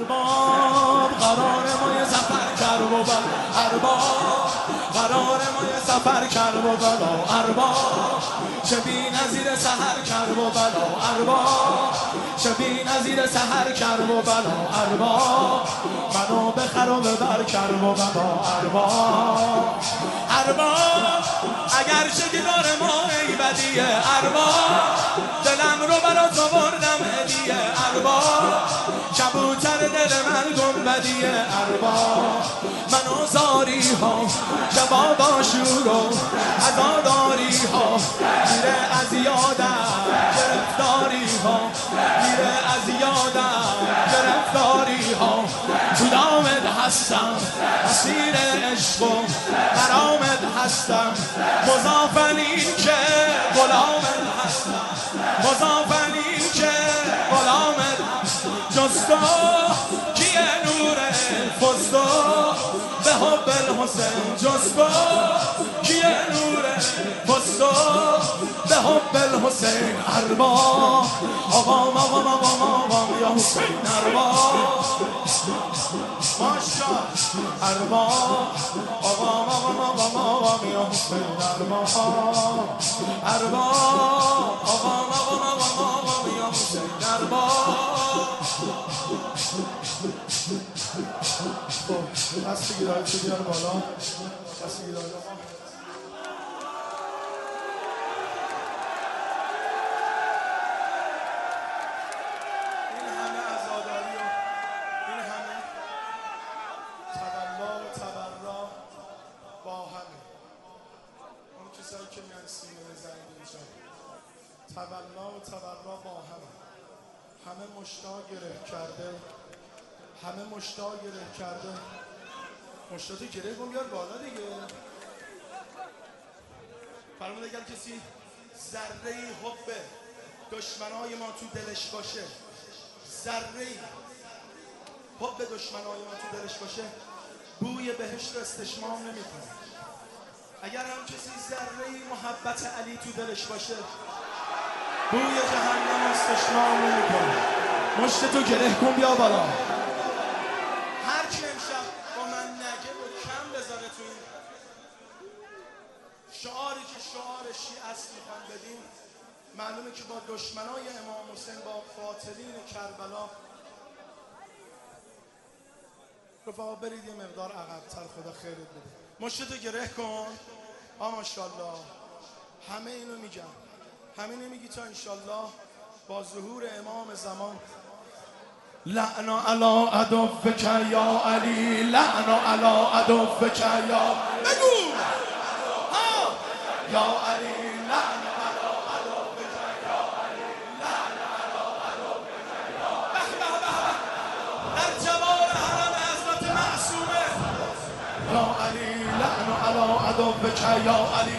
ارباب قرار ما یه سفر کرب و بلا ارباب قرار ما یه سفر کرب و بلا ارباب چه بی نظیر سحر کرب و بلا ارباب چه بی نظیر سحر کرب و بلا ارباب منو بخر و ببر کرب و بلا ارباب ارباب اگر شکدار ما ای بدیه ارباب دلم رو برات آوردم هدیه ارباب کبوتر دل من گنبدیه ارباب منو زاری ها جواب آشور و عزاداری ها میره از یادم گرفتاری ها میره از یادم گرفتاری ها تو دامت هستم اسیر عشق و حرامت هستم مضافنی که غلامت هستم مضافنی که غلامت جز تو کیه نور فستو به حب الحسین جز تو کیه نور فستو به حب الحسین ارباب آقام آقام آقام آقام یا حسین ارباب ماشا ارباب آقام آقام آقام آقام یا حسین ارباب ارباب آقام آقام آقام آقام یا حسین ارباب دست گیرایی تو بیار بالا دست گیرایی این همه عزاداری و این همه تولا و تبرا با همه اون کسایی که میان سینه زنگ اینجا تولا و تبرا با همه مشتاق گره کرده همه مشتاق گره کرده مشتاقی گره کن بیار بالا دیگه فرمود اگر کسی ذره حب دشمنای ما تو دلش باشه ذره حب دشمنای ما تو دلش باشه بوی بهشت استشمام نمیکنه اگر هم کسی ذره محبت علی تو دلش باشه بوی جهنم استشمام نمیکنه مشت تو گره کن بیا بالا هر کی امشب با من نگه و کم بذاره تو این شعاری که شعار شیعه است میخوان بدیم معلومه که با دشمنای امام حسین با قاتلین کربلا رفقا برید یه مقدار عقب‌تر خدا خیرت بده مشتتو گره کن ماشاءالله همه اینو میگم همه نمیگی تا انشالله با ظهور امام زمان لعن علی عدوک یا علی لعن علی عدوک یا بگو یا علی لعن علی عدوک یا علی لعن علی عدوک یا در جوار حرم حضرت معصومه یا علی لعن علی عدوک یا علی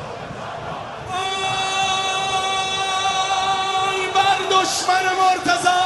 دشمن مرتضی